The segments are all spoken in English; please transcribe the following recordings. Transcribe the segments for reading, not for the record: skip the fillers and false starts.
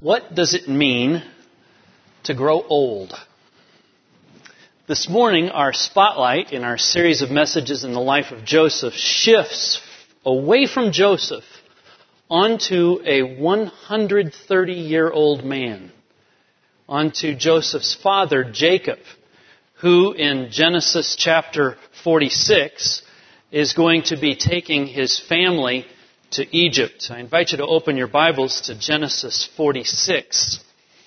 What does it mean to grow old? This morning, our spotlight in our series of messages in the life of Joseph shifts away from Joseph onto a 130-year-old man, onto Joseph's father, Jacob, who in Genesis chapter 46 is going to be taking his family to Egypt. I invite you to open your Bibles to Genesis 46.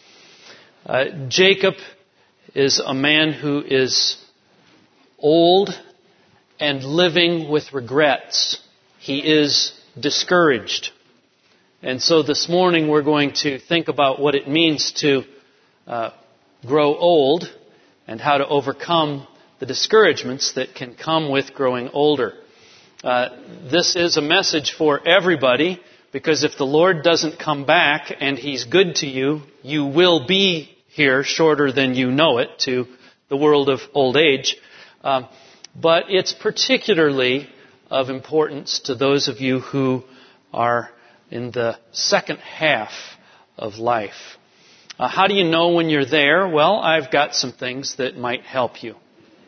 Jacob is a man who is old and living with regrets. He is discouraged. And so this morning we're going to think about what it means to grow old and how to overcome the discouragements that can come with growing older. This is a message for everybody, because if the Lord doesn't come back and He's good to you, you will be here shorter than you know it to the world of old age. But it's particularly of importance to those of you who are in the second half of life. How do you know when you're there? Well, I've got some things that might help you.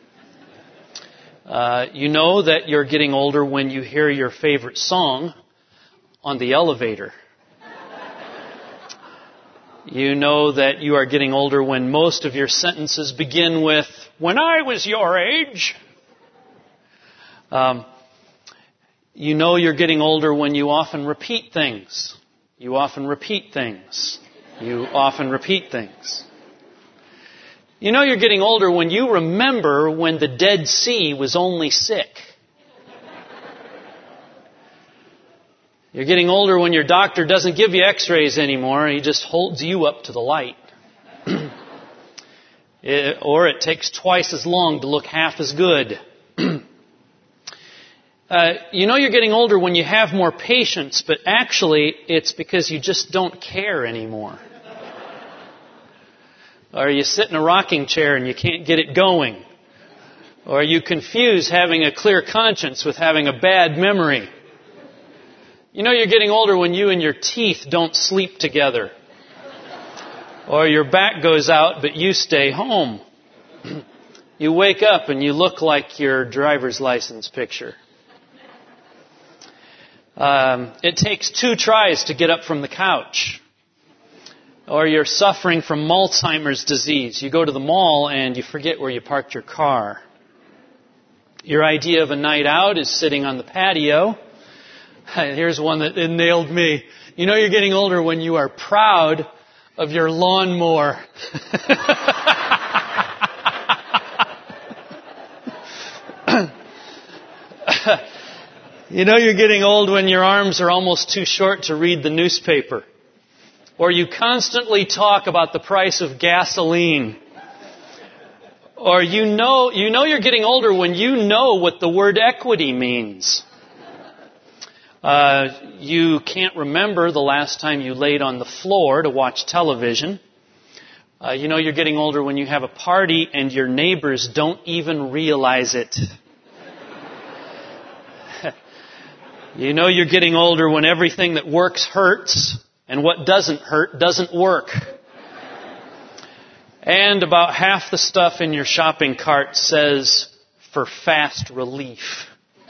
You know that you're getting older when you hear your favorite song on the elevator. You know that you are getting older when most of your sentences begin with, "When I was your age." You know you're getting older when you often repeat things. You often repeat things. You often repeat things. You know you're getting older when you remember when the Dead Sea was only sick. You're getting older when your doctor doesn't give you x-rays anymore. He just holds you up to the light. Or it takes twice as long to look half as good. You know you're getting older when you have more patience, but actually it's because you just don't care anymore. Or you sit in a rocking chair and you can't get it going. Or you confuse having a clear conscience with having a bad memory. You know you're getting older when you and your teeth don't sleep together. Or your back goes out but you stay home. You wake up and you look like your driver's license picture. It takes 2 tries to get up from the couch. Or you're suffering from Alzheimer's disease. You go to the mall and you forget where you parked your car. Your idea of a night out is sitting on the patio. Here's one that nailed me. You know you're getting older when you are proud of your lawnmower. You know you're getting old when your arms are almost too short to read the newspaper. Or you constantly talk about the price of gasoline. Or you know you're getting older when you know what the word equity means. You can't remember the last time you laid on the floor to watch television. You know you're getting older when you have a party and your neighbors don't even realize it. You know you're getting older when everything that works hurts. And what doesn't hurt doesn't work. And about half the stuff in your shopping cart says, "for fast relief."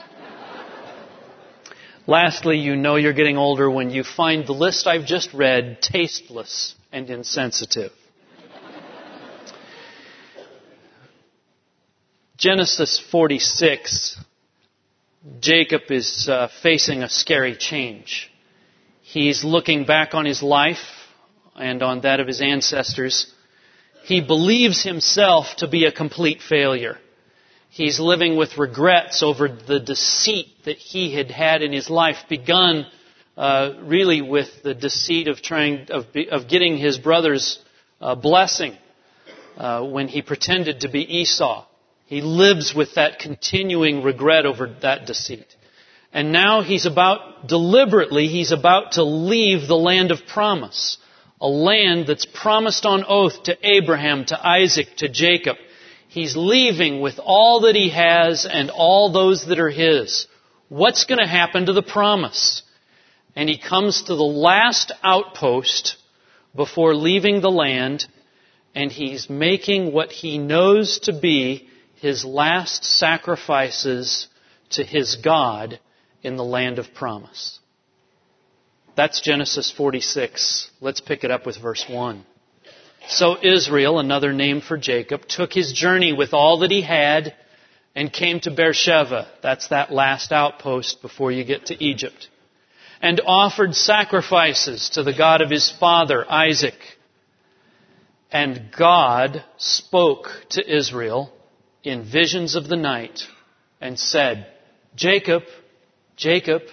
Lastly, you know you're getting older when you find the list I've just read tasteless and insensitive. Genesis 46, Jacob is facing a scary change. He's looking back on his life and on that of his ancestors. He believes himself to be a complete failure. He's living with regrets over the deceit that he had had in his life, begun really with the deceit of getting his brother's blessing when he pretended to be Esau. He lives with that continuing regret over that deceit. And now he's about to leave the land of promise, a land that's promised on oath to Abraham, to Isaac, to Jacob. He's leaving with all that he has and all those that are his. What's going to happen to the promise? And he comes to the last outpost before leaving the land, and he's making what he knows to be his last sacrifices to his God in the land of promise. That's Genesis 46. Let's pick it up with verse 1. So Israel, another name for Jacob, took his journey with all that he had and came to Beersheba. That's that last outpost before you get to Egypt. And offered sacrifices to the God of his father, Isaac. And God spoke to Israel in visions of the night and said, Jacob, Jacob.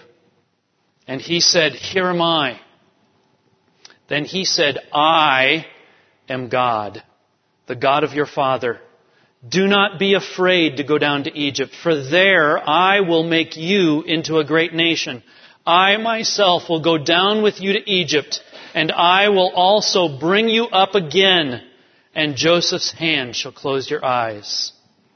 And he said, Here am I. Then he said, I am God, the God of your father. Do not be afraid to go down to Egypt, for there I will make you into a great nation. I myself will go down with you to Egypt, and I will also bring you up again, and Joseph's hand shall close your eyes.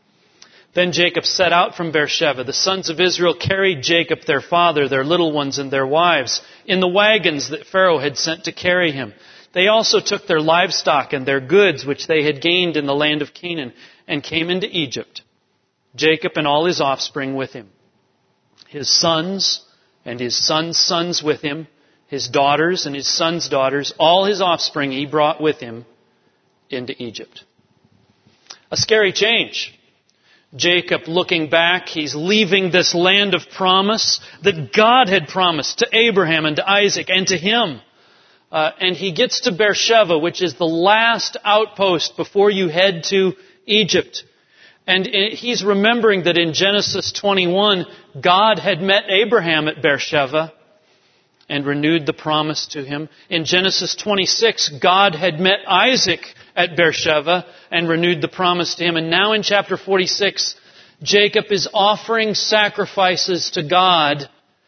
Then Jacob set out from Beersheba. The sons of Israel carried Jacob, their father, their little ones, and their wives in the wagons that Pharaoh had sent to carry him. They also took their livestock and their goods, which they had gained in the land of Canaan, and came into Egypt. Jacob and all his offspring with him. His sons and his sons' sons with him. His daughters and his sons' daughters. All his offspring he brought with him into Egypt. A scary change. Jacob, looking back, he's leaving this land of promise that God had promised to Abraham and to Isaac and to him. And he gets to Beersheba, which is the last outpost before you head to Egypt. And he's remembering that in Genesis 21, God had met Abraham at Beersheba and renewed the promise to him. In Genesis 26, God had met Isaac at Beersheba and renewed the promise to him. And now in chapter 46, Jacob is offering sacrifices to God.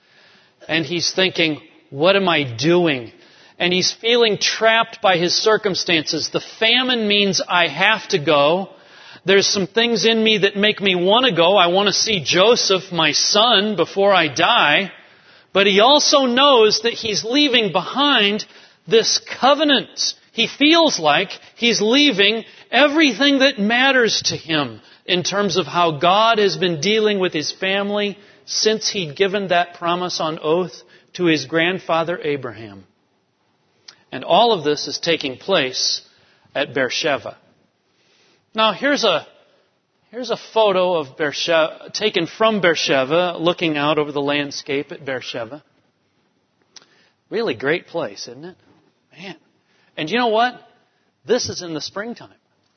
And he's thinking, what am I doing? And he's feeling trapped by his circumstances. The famine means I have to go. There's some things in me that make me want to go. I want to see Joseph, my son, before I die. But he also knows that he's leaving behind this covenant. He feels like he's leaving everything that matters to him in terms of how God has been dealing with his family since he'd given that promise on oath to his grandfather Abraham. And all of this is taking place at Beersheba. Now here's a photo of Beersheba, taken from Beersheba, looking out over the landscape at Beersheba. Really great place, isn't it? Man. And you know what? This is in the springtime.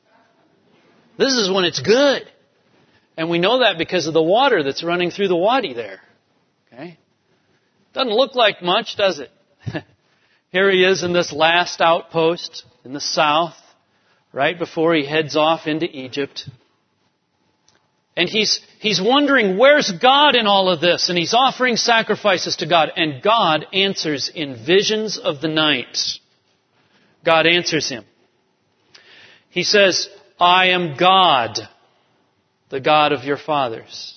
This is when it's good. And we know that because of the water that's running through the wadi there. Okay? Doesn't look like much, does it? Here he is in this last outpost in the south, right before he heads off into Egypt. And he's wondering, where's God in all of this? And he's offering sacrifices to God. And God answers in visions of the night. God answers him. He says, I am God, the God of your fathers.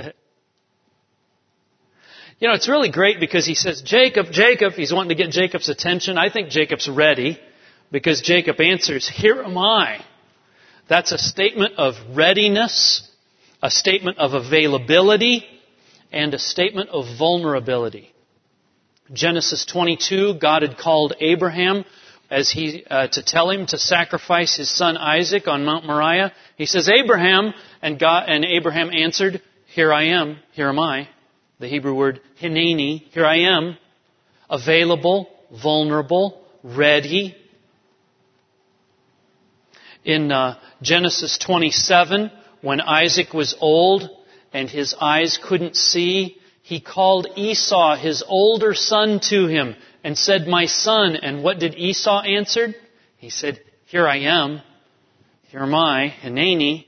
You know, it's really great because he says, Jacob, Jacob. He's wanting to get Jacob's attention. I think Jacob's ready because Jacob answers, here am I. That's a statement of readiness, a statement of availability, and a statement of vulnerability. Genesis 22, God had called Abraham to tell him to sacrifice his son Isaac on Mount Moriah. He says, Abraham, and Abraham answered, here I am, here am I. The Hebrew word hineni, here I am, available, vulnerable, ready. In Genesis 27, when Isaac was old and his eyes couldn't see, he called Esau, his older son, to him and said, my son. And what did Esau answer? He said, here I am, here am I, hineni.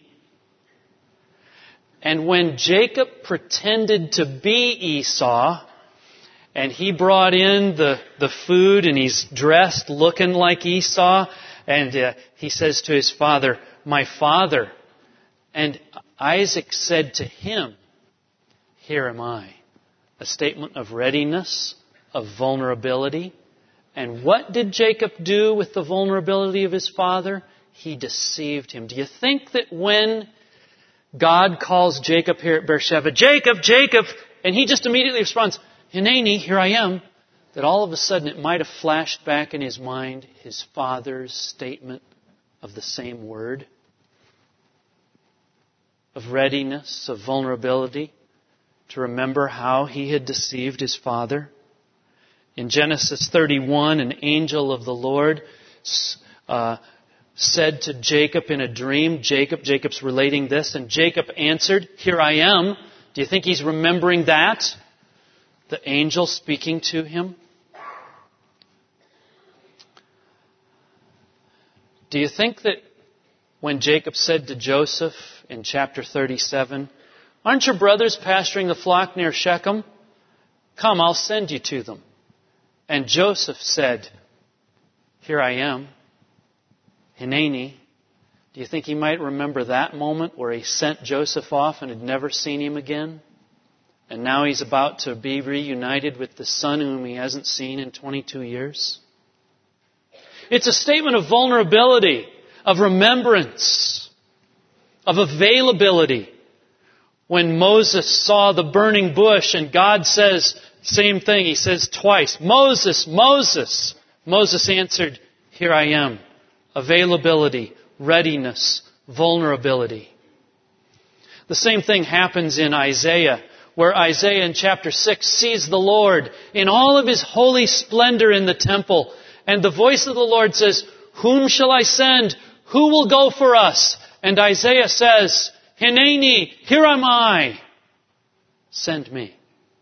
And when Jacob pretended to be Esau, and he brought in the food, and he's dressed looking like Esau, and he says to his father, my father. And Isaac said to him, here am I. A statement of readiness, of vulnerability, And what did Jacob do with the vulnerability of his father? He deceived him. Do you think that when God calls Jacob here at Beersheba, Jacob, Jacob, and he just immediately responds, Hineni, here I am, that all of a sudden it might have flashed back in his mind his father's statement of the same word? Of readiness, of vulnerability, to remember how he had deceived his father. In Genesis 31, an angel of the Lord said to Jacob in a dream, Jacob's relating this, and Jacob answered, here I am. Do you think he's remembering that? The angel speaking to him? Do you think that when Jacob said to Joseph in chapter 37, aren't your brothers pasturing the flock near Shechem? Come, I'll send you to them. And Joseph said, here I am, Hineni. Do you think he might remember that moment where he sent Joseph off and had never seen him again? And now he's about to be reunited with the son whom he hasn't seen in 22 years? It's a statement of vulnerability, of remembrance, of availability. When Moses saw the burning bush and God says, same thing, he says twice, Moses, Moses. Moses answered, here I am. Availability, readiness, vulnerability. The same thing happens in Isaiah, where Isaiah in chapter 6 sees the Lord in all of His holy splendor in the temple. And the voice of the Lord says, whom shall I send? Who will go for us? And Isaiah says, Hineni, here am I. Send me.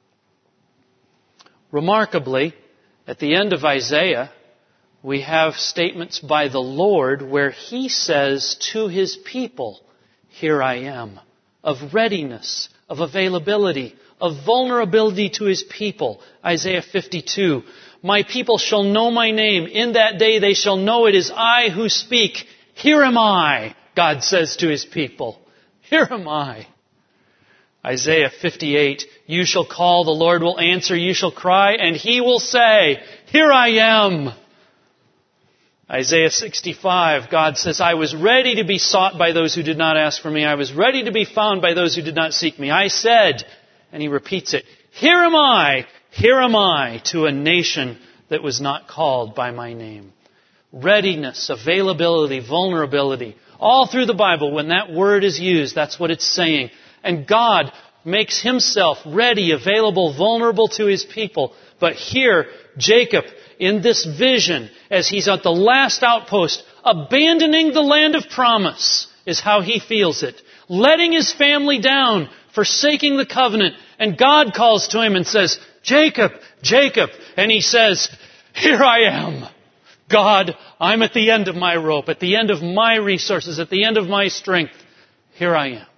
Remarkably, at the end of Isaiah, we have statements by the Lord where He says to His people, here I am, of readiness, of availability, of vulnerability to His people. Isaiah 52, my people shall know my name. In that day they shall know it is I who speak. Here am I, God says to His people. Here am I. Isaiah 58, you shall call, the Lord will answer, you shall cry, and He will say, here I am. Isaiah 65, God says, I was ready to be sought by those who did not ask for me. I was ready to be found by those who did not seek me. I said, and He repeats it, here am I to a nation that was not called by my name. Readiness, availability, vulnerability. All through the Bible, when that word is used, that's what it's saying. And God makes Himself ready, available, vulnerable to His people. But here, Jacob, in this vision, as he's at the last outpost, abandoning the land of promise, is how he feels it. Letting his family down, forsaking the covenant. And God calls to him and says, Jacob, Jacob. And he says, here I am. God, I'm at the end of my rope, at the end of my resources, at the end of my strength. Here I am.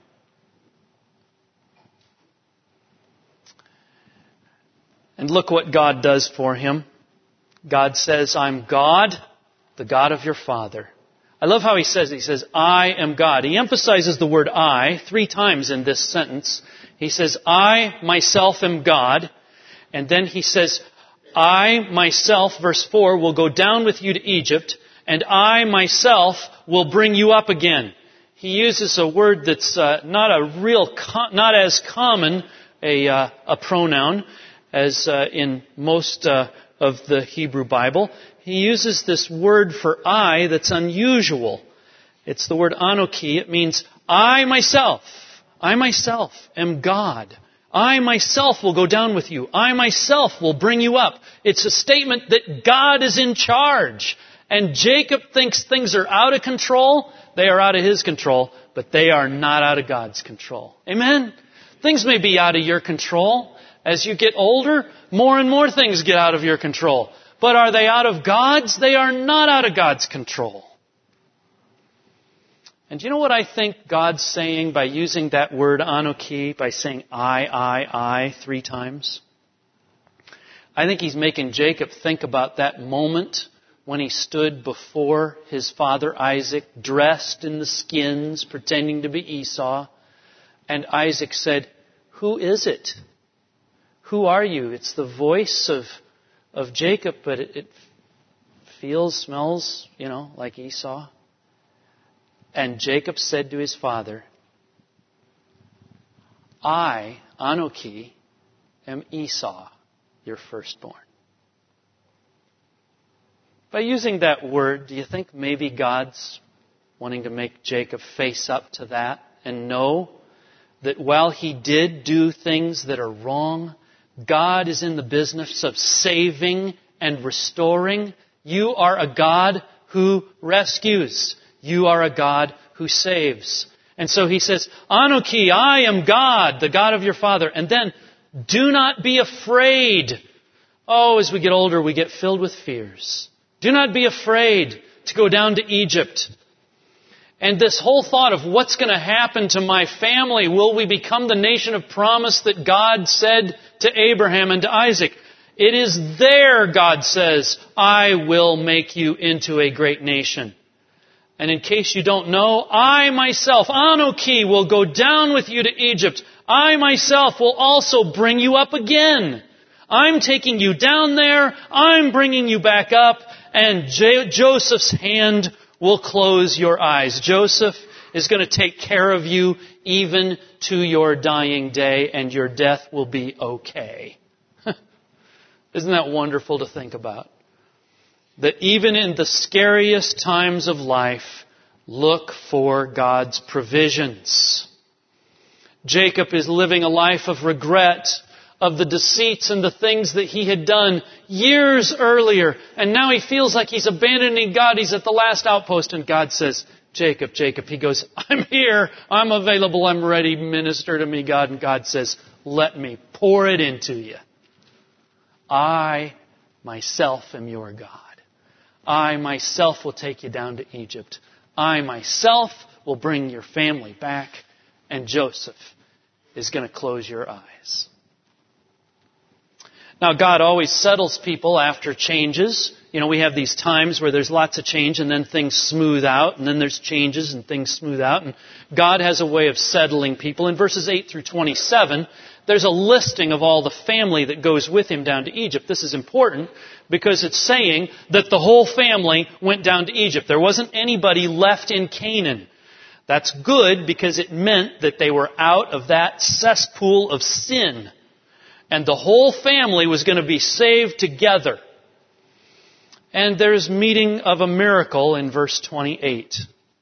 And look what God does for him. God says, I'm God, the God of your father. I love how he says, I am God. He emphasizes the word I 3 times in this sentence. He says, I myself am God. And then he says, I myself, verse 4, will go down with you to Egypt, and I myself will bring you up again. He uses a word that's not as common a pronoun as in most of the Hebrew Bible. He uses this word for I that's unusual. It's the word anoki. It means I myself am God. I myself will go down with you. I myself will bring you up. It's a statement that God is in charge. And Jacob thinks things are out of control. They are out of his control, but they are not out of God's control. Amen? Things may be out of your control. As you get older, more and more things get out of your control. But are they out of God's? They are not out of God's control. And do you know what I think God's saying by using that word anoki, by saying I 3 times? I think He's making Jacob think about that moment when he stood before his father Isaac, dressed in the skins, pretending to be Esau. And Isaac said, who is it? Who are you? It's the voice of Jacob, but it feels, smells, like Esau. And Jacob said to his father, I, Anoki, am Esau, your firstborn. By using that word, do you think maybe God's wanting to make Jacob face up to that and know that while he did do things that are wrong, God is in the business of saving and restoring? You are a God who rescues. You are a God who saves. And so he says, Anoki, I am God, the God of your father. And then, do not be afraid. Oh, as we get older, we get filled with fears. Do not be afraid to go down to Egypt. And this whole thought of what's going to happen to my family, will we become the nation of promise that God said to Abraham and to Isaac? It is there, God says, I will make you into a great nation. And in case you don't know, I myself, Anoki, will go down with you to Egypt. I myself will also bring you up again. I'm taking you down there. I'm bringing you back up. And Joseph's hand will close your eyes. Joseph is going to take care of you even to your dying day, and your death will be okay. Isn't that wonderful to think about? That even in the scariest times of life, look for God's provisions. Jacob is living a life of regret of the deceits and the things that he had done years earlier. And now he feels like he's abandoning God. He's at the last outpost. And God says, Jacob, Jacob. He goes, I'm here. I'm available. I'm ready. Minister to me, God. And God says, let me pour it into you. I myself am your God. I myself will take you down to Egypt. I myself will bring your family back. And Joseph is going to close your eyes. Now, God always settles people after changes. We have these times where there's lots of change and then things smooth out, and then there's changes and things smooth out. And God has a way of settling people. In verses 8 through 27, there's a listing of all the family that goes with him down to Egypt. This is important because it's saying that the whole family went down to Egypt. There wasn't anybody left in Canaan. That's good because it meant that they were out of that cesspool of sin. And the whole family was going to be saved together. And there's meeting of a miracle in verse 28.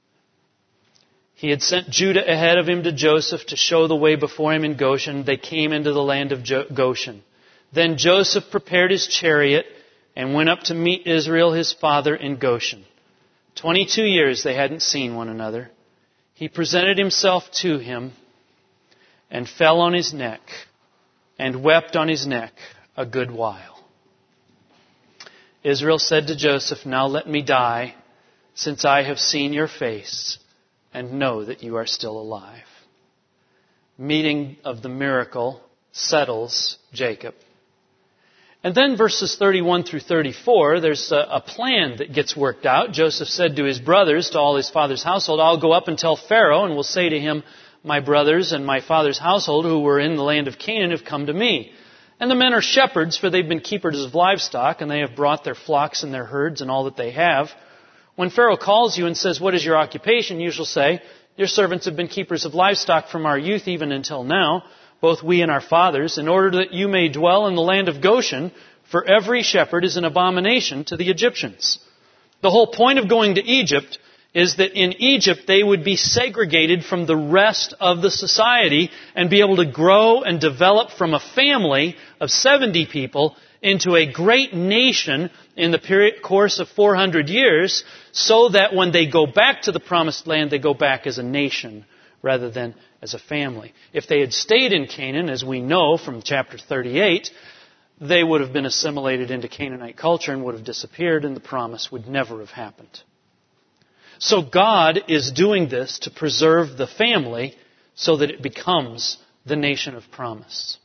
He had sent Judah ahead of him to Joseph to show the way before him in Goshen. They came into the land of Goshen. Then Joseph prepared his chariot and went up to meet Israel his father in Goshen. 22 years they hadn't seen one another. He presented himself to him and fell on his neck and wept on his neck a good while. Israel said to Joseph, now let me die, since I have seen your face and know that you are still alive. Meeting of the miracle settles Jacob. And then verses 31 through 34, there's a plan that gets worked out. Joseph said to his brothers, to all his father's household, I'll go up and tell Pharaoh, and will say to him, my brothers and my father's household who were in the land of Canaan have come to me. And the men are shepherds, for they've been keepers of livestock, and they have brought their flocks and their herds and all that they have. When Pharaoh calls you and says, what is your occupation? You shall say, your servants have been keepers of livestock from our youth even until now, both we and our fathers, in order that you may dwell in the land of Goshen, for every shepherd is an abomination to the Egyptians. The whole point of going to Egypt is that in Egypt they would be segregated from the rest of the society and be able to grow and develop from a family of 70 people into a great nation in the course of 400 years, so that when they go back to the promised land, they go back as a nation rather than as a family. If they had stayed in Canaan, as we know from chapter 38, they would have been assimilated into Canaanite culture and would have disappeared, and the promise would never have happened. So God is doing this to preserve the family so that it becomes the nation of promise.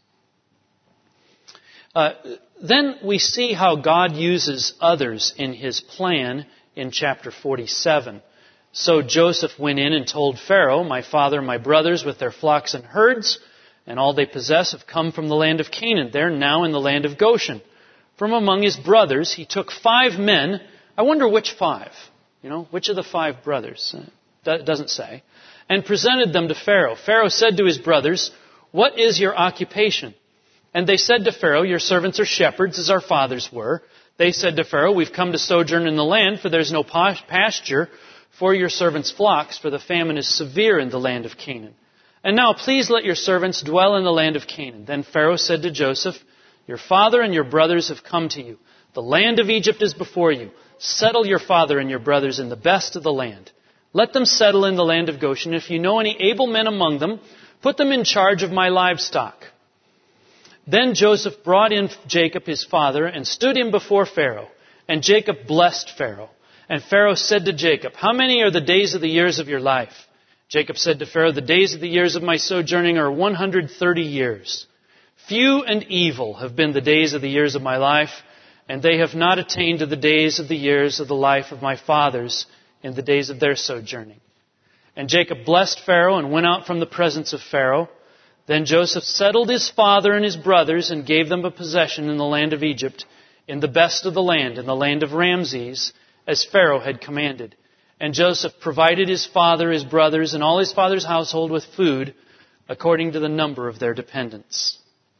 Then we see how God uses others in His plan in chapter 47. So Joseph went in and told Pharaoh, my father and my brothers with their flocks and herds and all they possess have come from the land of Canaan. They're now in the land of Goshen. From among his brothers he took 5 men I wonder which 5. Which of the 5 brothers? It doesn't say. And presented them to Pharaoh. Pharaoh said to his brothers, "What is your occupation?" And they said to Pharaoh, "Your servants are shepherds, as our fathers were." They said to Pharaoh, "We've come to sojourn in the land, for there's no pasture for your servants' flocks, for the famine is severe in the land of Canaan. And now please let your servants dwell in the land of Canaan." Then Pharaoh said to Joseph, "Your father and your brothers have come to you. The land of Egypt is before you. Settle your father and your brothers in the best of the land. Let them settle in the land of Goshen. If you know any able men among them, put them in charge of my livestock." Then Joseph brought in Jacob his father and stood him before Pharaoh. And Jacob blessed Pharaoh. And Pharaoh said to Jacob, "How many are the days of the years of your life?" Jacob said to Pharaoh, "The days of the years of my sojourning are 130 years. Few and evil have been the days of the years of my life, and they have not attained to the days of the years of the life of my fathers in the days of their sojourning." And Jacob blessed Pharaoh and went out from the presence of Pharaoh. Then Joseph settled his father and his brothers and gave them a possession in the land of Egypt, in the best of the land, in the land of Ramses, as Pharaoh had commanded. And Joseph provided his father, his brothers, and all his father's household with food, according to the number of their dependents.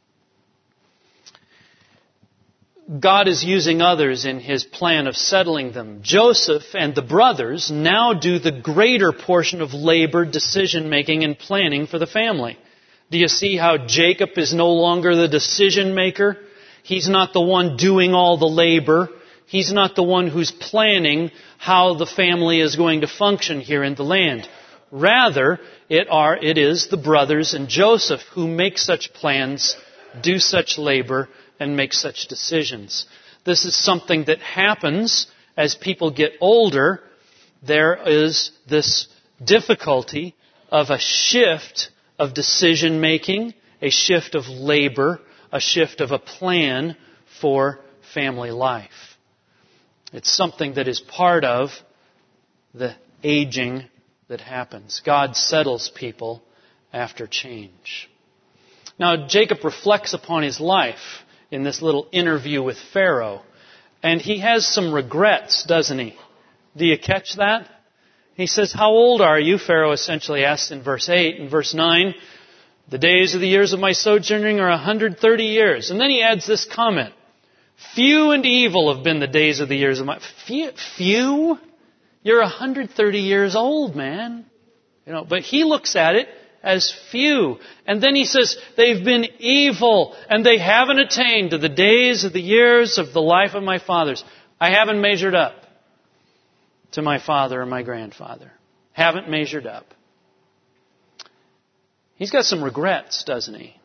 God is using others in His plan of settling them. Joseph and the brothers now do the greater portion of labor, decision-making, and planning for the family. Do you see how Jacob is no longer the decision maker? He's not the one doing all the labor. He's not the one who's planning how the family is going to function here in the land. Rather, it is the brothers and Joseph who make such plans, do such labor, and make such decisions. This is something that happens as people get older. There is this difficulty of a shift of decision making, a shift of labor, a shift of a plan for family life. It's something that is part of the aging that happens. God settles people after change. Now, Jacob reflects upon his life in this little interview with Pharaoh, and he has some regrets, doesn't he? Do you catch that? He says, "How old are you?" Pharaoh essentially asks in verse 8. In verse 9, "The days of the years of my sojourning are 130 years. And then he adds this comment, "Few and evil have been the days of the years of my..." Few? You're 130 years old, man. But he looks at it as few. And then he says, "They've been evil, and they haven't attained to the days of the years of the life of my fathers." I haven't measured up to my father or my grandfather. Haven't measured up. He's got some regrets, doesn't he?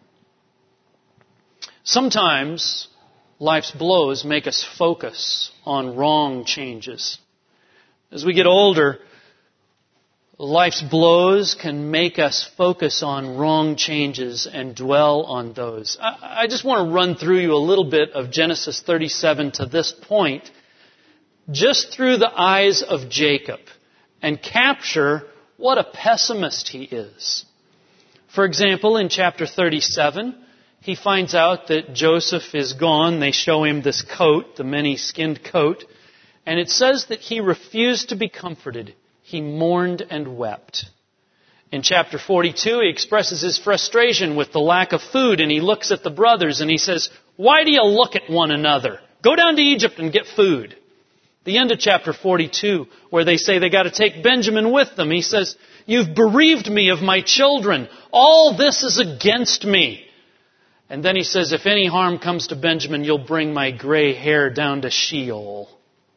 Sometimes life's blows make us focus on wrong changes. As we get older, life's blows can make us focus on wrong changes and dwell on those. I just want to run through you a little bit of Genesis 37 to this point, just through the eyes of Jacob, and capture what a pessimist he is. For example, in chapter 37, he finds out that Joseph is gone. They show him this coat, the many-skinned coat, and it says that he refused to be comforted. He mourned and wept. In chapter 42, he expresses his frustration with the lack of food, and he looks at the brothers and he says, "Why do you look at one another? Go down to Egypt and get food." The end of chapter 42, where they say they got to take Benjamin with them, he says, "You've bereaved me of my children. All this is against me." And then he says, "If any harm comes to Benjamin, you'll bring my gray hair down to Sheol."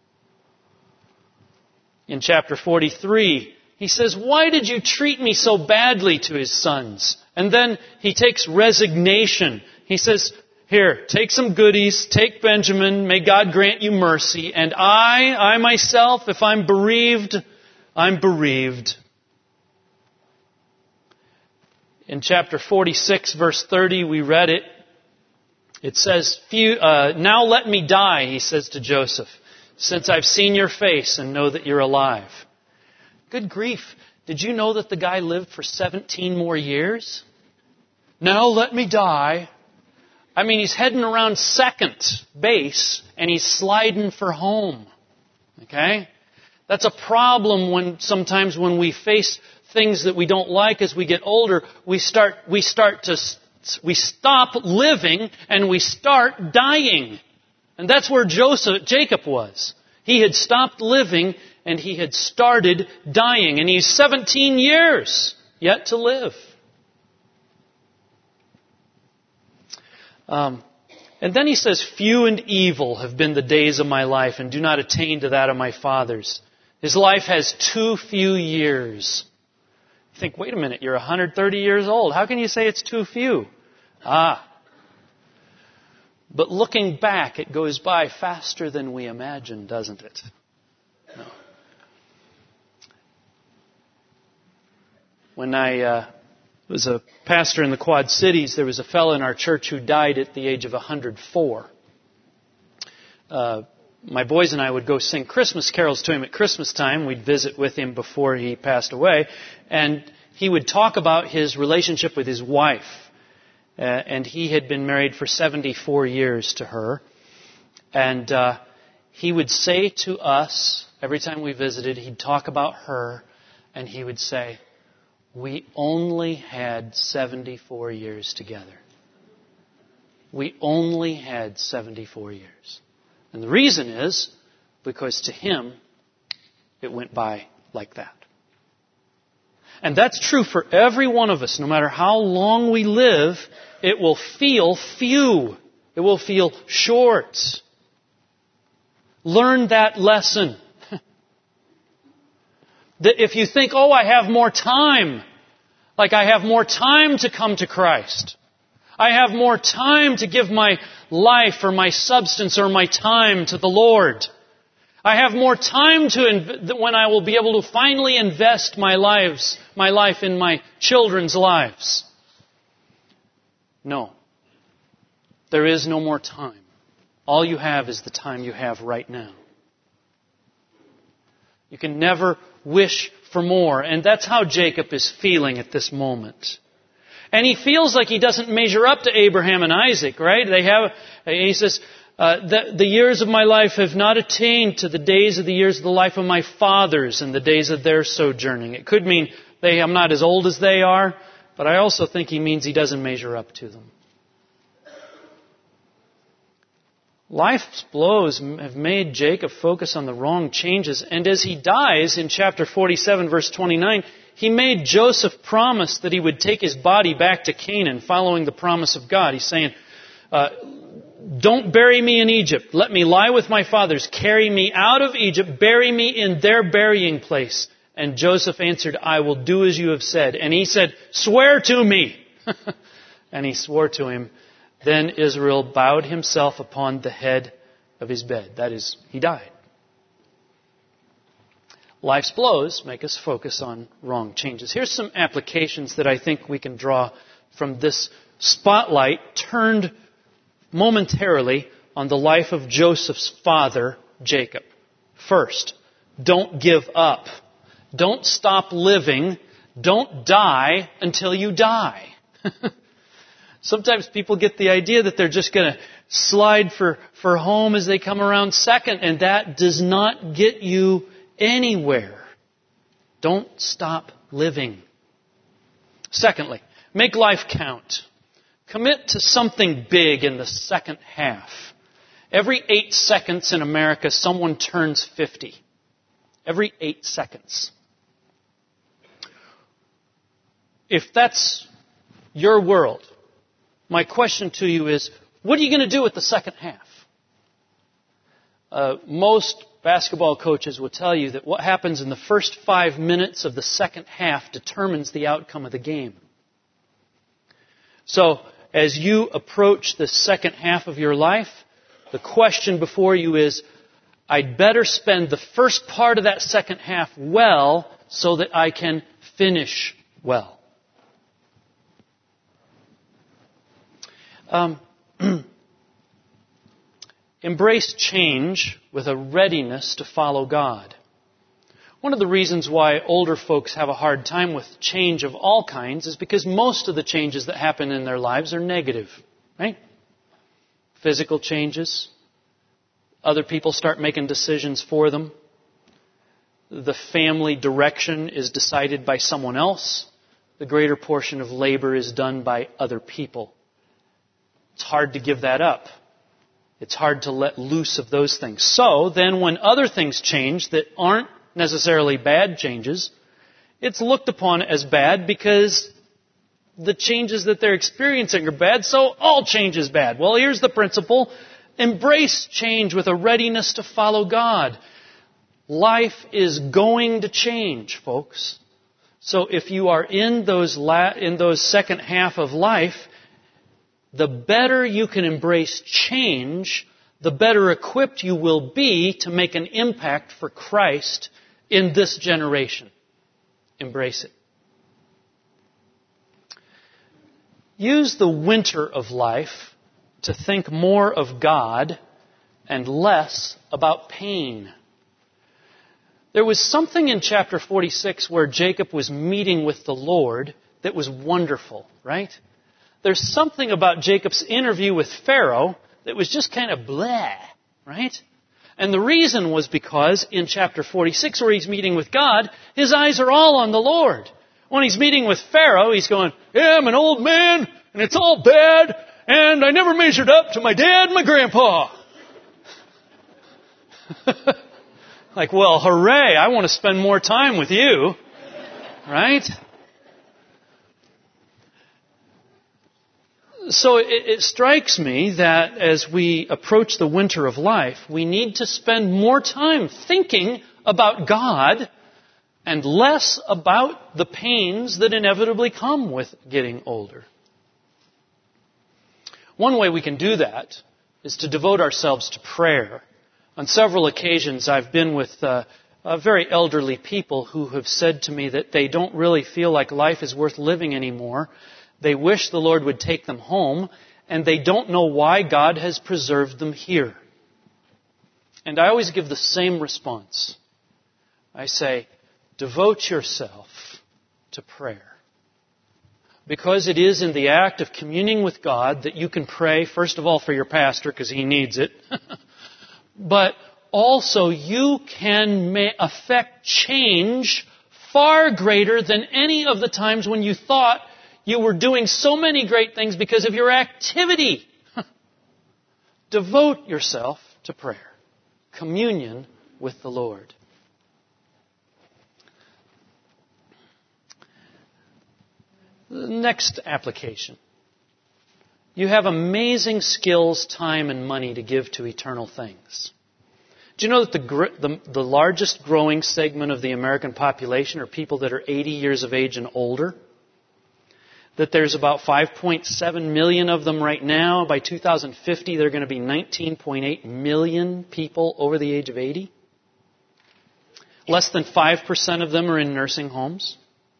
In chapter 43, he says, "Why did you treat me so badly?" to his sons. And then he takes resignation. He says, "Here, take some goodies, take Benjamin, may God grant you mercy. And I myself, if I'm bereaved, I'm bereaved." In chapter 46, verse 30, we read it. It says, "Now let me die," he says to Joseph, "since I've seen your face and know that you're alive." Good grief. Did you know that the guy lived for 17 more years? Now let me die. I mean, he's heading around second base and he's sliding for home. Okay? That's a problem sometimes when we face things that we don't like as we get older. We stop living and we start dying. And that's where Jacob was. He had stopped living and he had started dying. And he's 17 years yet to live. And then he says, few and evil have been the days of my life and do not attain to that of my fathers. His life has too few years. You think, wait a minute, you're 130 years old. How can you say it's too few? But looking back, it goes by faster than we imagine, doesn't it? No. When I was a pastor in the Quad Cities, there was a fellow in our church who died at the age of 104. My boys and I would go sing Christmas carols to him at Christmas time. We'd visit with him before he passed away. And he would talk about his relationship with his wife. And he had been married for 74 years to her. And he would say to us, every time we visited, he'd talk about her, and he would say, we only had 74 years together. We only had 74 years. And the reason is because to him, it went by like that. And that's true for every one of us. No matter how long we live, it will feel few. It will feel short. Learn that lesson. That if you think, oh, I have more time, like I have more time to come to Christ. I have more time to give my life or my substance or my time to the Lord. I have more time when I will be able to finally invest my life in my children's lives. No. There is no more time. All you have is the time you have right now. You can never wish for more. And that's how Jacob is feeling at this moment. And he feels like he doesn't measure up to Abraham and Isaac, right? He says, the years of my life have not attained to the days of the years of the life of my fathers and the days of their sojourning. It could mean I'm not as old as they are, but I also think he means he doesn't measure up to them. Life's blows have made Jacob focus on the wrong changes. And as he dies in chapter 47, verse 29, he made Joseph promise that he would take his body back to Canaan, following the promise of God. He's saying, don't bury me in Egypt. Let me lie with my fathers. Carry me out of Egypt. Bury me in their burying place. And Joseph answered, I will do as you have said. And he said, swear to me. And he swore to him. Then Israel bowed himself upon the head of his bed. That is, he died. Life's blows make us focus on wrong changes. Here's some applications that I think we can draw from this spotlight turned momentarily on the life of Joseph's father, Jacob. First, don't give up. Don't stop living. Don't die until you die. Sometimes people get the idea that they're just going to slide for home as they come around second, and that does not get you anywhere. Don't stop living. Secondly, make life count. Commit to something big in the second half. Every 8 seconds in America, someone turns 50. Every 8 seconds. If that's your world, my question to you is, what are you going to do with the second half? Most basketball coaches will tell you that what happens in the first 5 minutes of the second half determines the outcome of the game. So, as you approach the second half of your life, the question before you is, I'd better spend the first part of that second half well so that I can finish well. Embrace change with a readiness to follow God. One of the reasons why older folks have a hard time with change of all kinds is because most of the changes that happen in their lives are negative, right? Physical changes. Other people start making decisions for them. the family direction is decided by someone else. The greater portion of labor is done by other people. It's hard to give that up. It's hard to let loose of those things. So then when other things change that aren't necessarily bad changes, it's looked upon as bad because the changes that they're experiencing are bad, so all change is bad. Well, here's the principle. Embrace change with a readiness to follow God. Life is going to change, folks. So if you are in those second half of life, the better you can embrace change, the better equipped you will be to make an impact for Christ in this generation. Embrace it. Use the winter of life to think more of God and less about pain. There was something in chapter 46 where Jacob was meeting with the Lord that was wonderful, right? There's something about Jacob's interview with Pharaoh that was just kind of blah, right? And the reason was because in chapter 46 where he's meeting with God, his eyes are all on the Lord. When he's meeting with Pharaoh, he's going, yeah, I'm an old man, and it's all bad, and I never measured up to my dad and my grandpa. Like, well, hooray, I want to spend more time with you, right? So it strikes me that as we approach the winter of life, we need to spend more time thinking about God and less about the pains that inevitably come with getting older. One way we can do that is to devote ourselves to prayer. On several occasions, I've been with very elderly people who have said to me that they don't really feel like life is worth living anymore. They wish the Lord would take them home, and they don't know why God has preserved them here. And I always give the same response. I say, devote yourself to prayer. Because it is in the act of communing with God that you can pray, first of all, for your pastor, because he needs it. But also you can affect change far greater than any of the times when you thought you were doing so many great things because of your activity. Devote yourself to prayer. Communion with the Lord. The next application. You have amazing skills, time, and money to give to eternal things. Do you know that the largest growing segment of the American population are people that are 80 years of age and older? That there's about 5.7 million of them right now. By 2050, there are going to be 19.8 million people over the age of 80. Less than 5% of them are in nursing homes.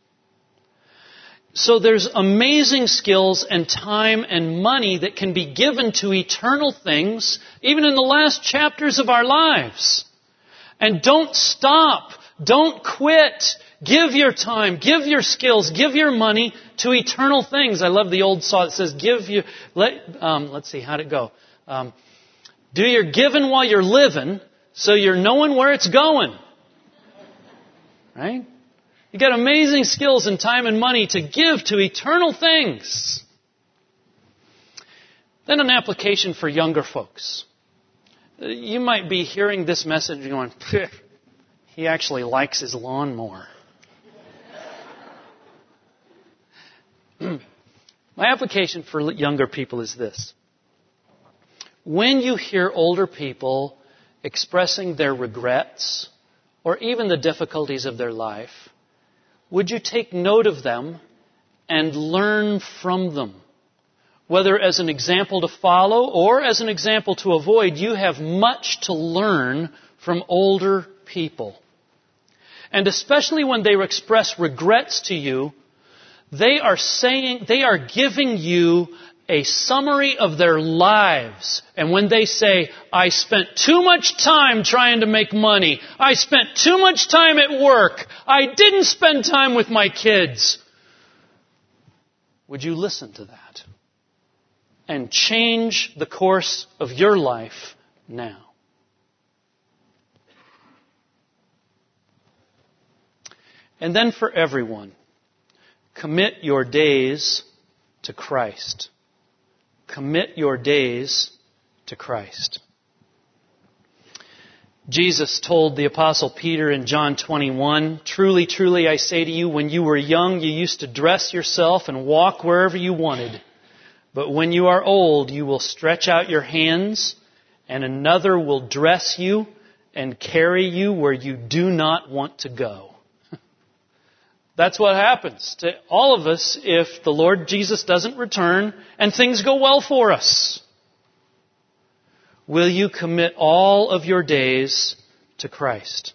So there's amazing skills and time and money that can be given to eternal things, even in the last chapters of our lives. And don't stop. Don't quit. Give your time, give your skills, give your money to eternal things. I love the old saw that says, let's see, how'd it go? Do your giving while you're living, so you're knowing where it's going. Right? You got amazing skills and time and money to give to eternal things. Then an application for younger folks. You might be hearing this message and going, he actually likes his lawnmower. My application for younger people is this. When you hear older people expressing their regrets or even the difficulties of their life, would you take note of them and learn from them? Whether as an example to follow or as an example to avoid, you have much to learn from older people. And especially when they express regrets to you, they are giving you a summary of their lives. And when they say, I spent too much time trying to make money. I spent too much time at work. I didn't spend time with my kids. Would you listen to that? And change the course of your life now. And then for everyone, commit your days to Christ. Commit your days to Christ. Jesus told the Apostle Peter in John 21, "Truly, truly, I say to you, when you were young, you used to dress yourself and walk wherever you wanted. But when you are old, you will stretch out your hands, and another will dress you and carry you where you do not want to go." That's what happens to all of us if the Lord Jesus doesn't return and things go well for us. Will you commit all of your days to Christ?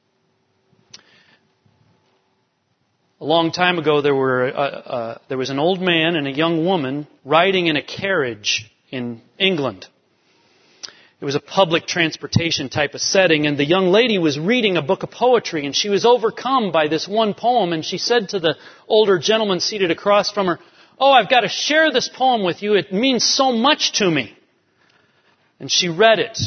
A long time ago, there was an old man and a young woman riding in a carriage in England. It was a public transportation type of setting, and the young lady was reading a book of poetry, and she was overcome by this one poem, and she said to the older gentleman seated across from her, "Oh, I've got to share this poem with you. It means so much to me." And she read it.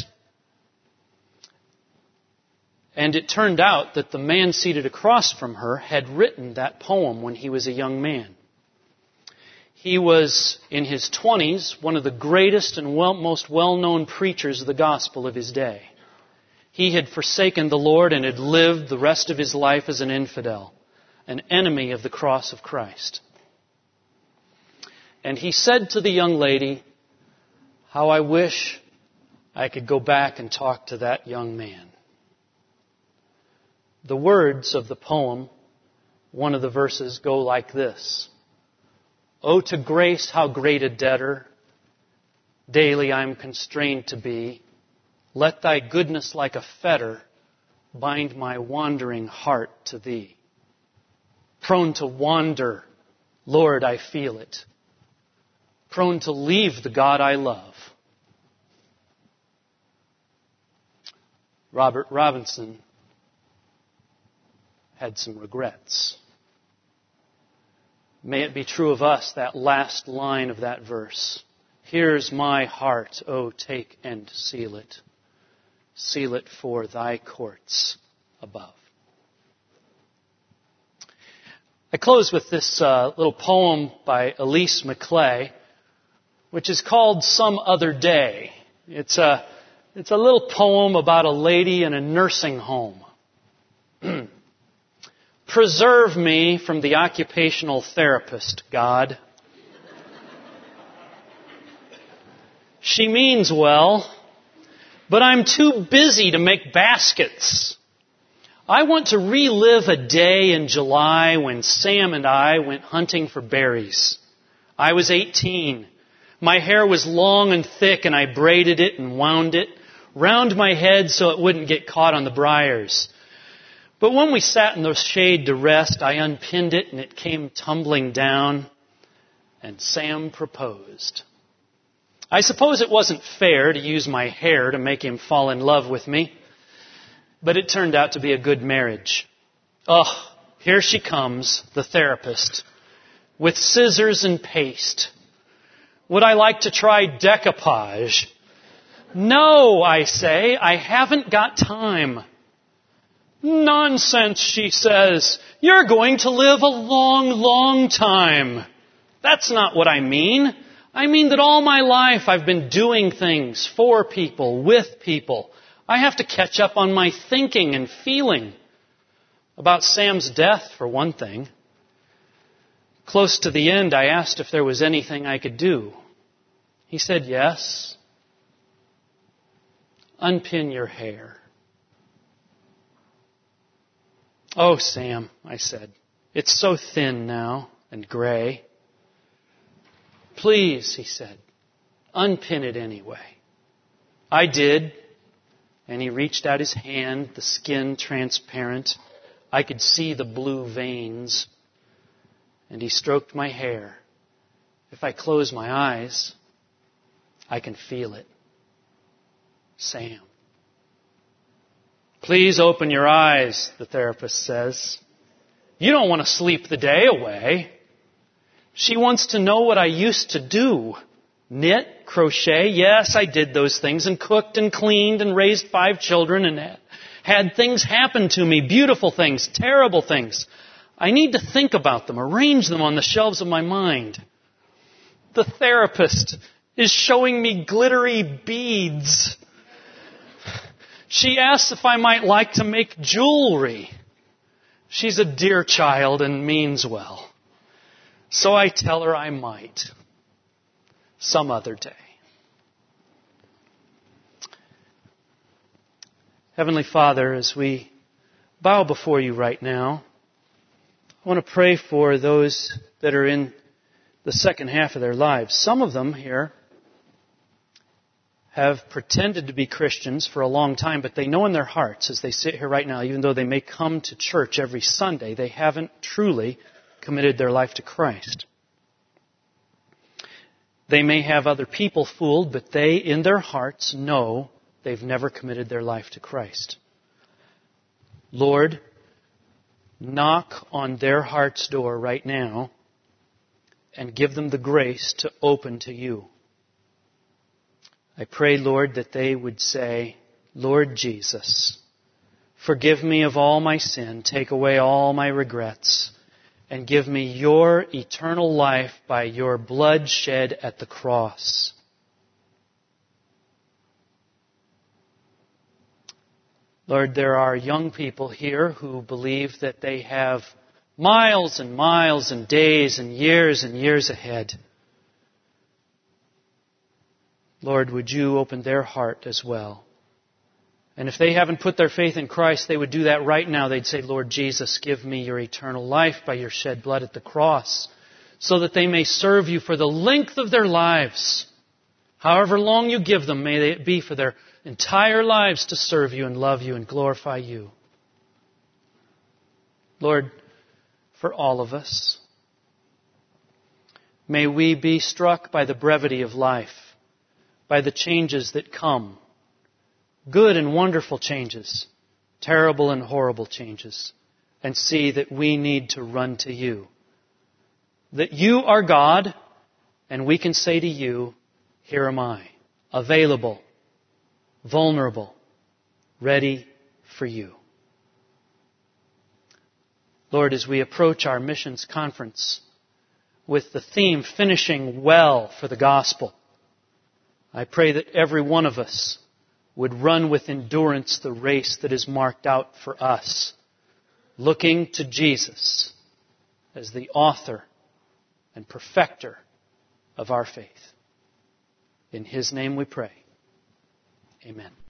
And it turned out that the man seated across from her had written that poem when he was a young man. He was, in his 20s, one of the greatest and most well-known preachers of the gospel of his day. He had forsaken the Lord and had lived the rest of his life as an infidel, an enemy of the cross of Christ. And he said to the young lady, "How I wish I could go back and talk to that young man." The words of the poem, one of the verses, go like this. "Oh, to grace, how great a debtor daily I am constrained to be. Let thy goodness like a fetter bind my wandering heart to thee. Prone to wander, Lord, I feel it. Prone to leave the God I love." Robert Robinson had some regrets. May it be true of us, that last line of that verse. "Here's my heart, oh, take and seal it. Seal it for thy courts above." I close with this little poem by Elise McClay, which is called "Some Other Day." It's a little poem about a lady in a nursing home. Preserve me from the occupational therapist, God. She means well, but I'm too busy to make baskets. I want to relive a day in July when Sam and I went hunting for berries. I was 18. My hair was long and thick, and I braided it and wound it round my head so it wouldn't get caught on the briars. But when we sat in the shade to rest, I unpinned it and it came tumbling down, and Sam proposed. I suppose it wasn't fair to use my hair to make him fall in love with me, but it turned out to be a good marriage. Oh, here she comes, the therapist, with scissors and paste. Would I like to try decoupage? No, I say, I haven't got time. Nonsense, she says. You're going to live a long, long time. That's not what I mean. I mean that all my life I've been doing things for people, with people. I have to catch up on my thinking and feeling. About Sam's death, for one thing. Close to the end, I asked if there was anything I could do. He said yes. Unpin your hair. Oh, Sam, I said, it's so thin now and gray. Please, he said, unpin it anyway. I did, and he reached out his hand, the skin transparent. I could see the blue veins, and he stroked my hair. If I close my eyes, I can feel it. Sam. Please open your eyes, the therapist says. You don't want to sleep the day away. She wants to know what I used to do. Knit, crochet, yes, I did those things and cooked and cleaned and raised 5 children and had things happen to me, beautiful things, terrible things. I need to think about them, arrange them on the shelves of my mind. The therapist is showing me glittery beads. She asks if I might like to make jewelry. She's a dear child and means well. So I tell her I might. Some other day. Heavenly Father, as we bow before you right now, I want to pray for those that are in the second half of their lives. Some of them here have pretended to be Christians for a long time, but they know in their hearts as they sit here right now, even though they may come to church every Sunday, they haven't truly committed their life to Christ. They may have other people fooled, but they in their hearts know they've never committed their life to Christ. Lord, knock on their heart's door right now and give them the grace to open to you. I pray, Lord, that they would say, Lord Jesus, forgive me of all my sin, take away all my regrets, and give me your eternal life by your blood shed at the cross. Lord, there are young people here who believe that they have miles and miles and days and years ahead. Lord, would you open their heart as well? And if they haven't put their faith in Christ, they would do that right now. They'd say, Lord Jesus, give me your eternal life by your shed blood at the cross, so that they may serve you for the length of their lives. However long you give them, may it be for their entire lives to serve you and love you and glorify you. Lord, for all of us, may we be struck by the brevity of life, by the changes that come. Good and wonderful changes, terrible and horrible changes, and see that we need to run to you. That you are God, and we can say to you, here am I, available, vulnerable, ready for you. Lord, as we approach our missions conference with the theme, Finishing Well for the Gospel, I pray that every one of us would run with endurance the race that is marked out for us, looking to Jesus as the author and perfecter of our faith. In His name we pray. Amen.